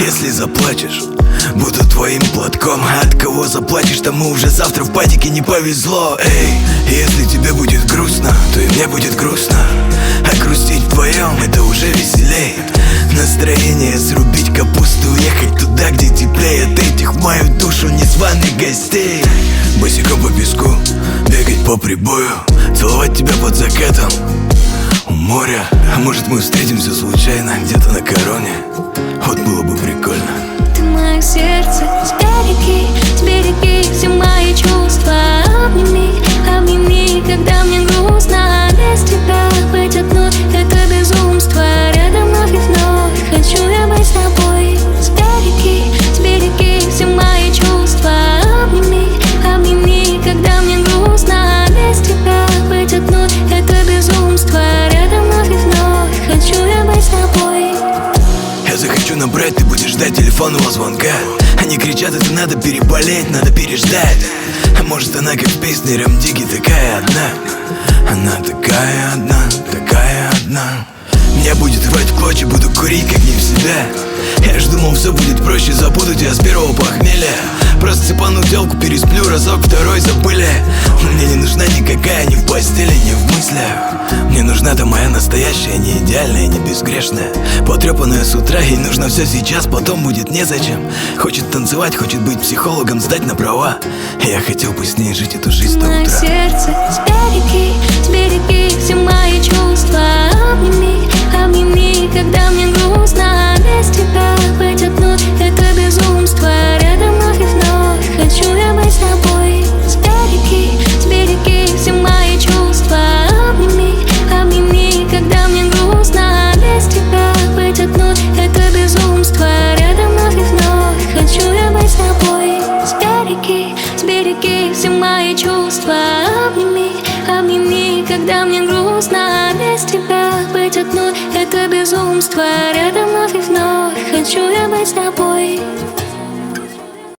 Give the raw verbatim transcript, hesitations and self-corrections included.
Если заплачешь, буду твоим платком. От кого заплачешь, тому уже завтра в патике не повезло. Эй, если тебе будет грустно, то и мне будет грустно. А грустить вдвоем — это уже веселей. Настроение срубить капусту, уехать туда, где теплее. От этих в мою душу незваных гостей. Босиком по песку, бегать по прибою, целовать тебя под закатом у моря. А может, мы встретимся случайно где-то на короне. Вот было бы прикольно. Ты мое сердце, сбереги, сбереги все мои чувства. Обними, обними, когда мне грустно. Без тебя быть одной — это безумство. Рядом вновь и вновь хочу я быть с тобой. Сбереги, сбереги все мои чувства. Обними, обними, когда мне грустно. Без тебя быть одной — это безумство. Рядом вновь и вновь хочу я быть с тобой. Я захочу набрать, ты будешь ждать телефонного звонка. Они кричат, это надо переболеть, надо переждать. А может, она как в песне Рем Дигги такая одна. Она такая одна, такая одна. Меня будет рвать в клочья, буду курить как не в себя. Я ж думал, все будет проще, забуду тебя с первого похмелья. Просто цепану телку, пересплю разок, второй забыли. Мне не нужна никакая, ни в постели, ни в мыслях. Мне нужна та моя настоящая, не идеальная, не безгрешная, потрепанная с утра, ей нужно все сейчас, потом будет незачем. Хочет танцевать, хочет быть психологом, сдать на права. Я хотел бы с ней жить эту жизнь до утра. Мое сердце, сбереги, сбереги все мои чувства. Обними, обними, когда мне грустно. Без тебя быть одной — это безумство. Рядом вновь и вновь хочу я быть с тобой. Сбереги, сбереги все мои чувства. Обними, обними, когда мне грустно. Без тебя быть одной — это безумство. Рядом вновь и вновь хочу я быть с тобой. Сбереги, сбереги все мои чувства. Обними, обними, когда мне грустно. Без тебя быть одной — это безумство. Рядом вновь и вновь хочу я быть с тобой.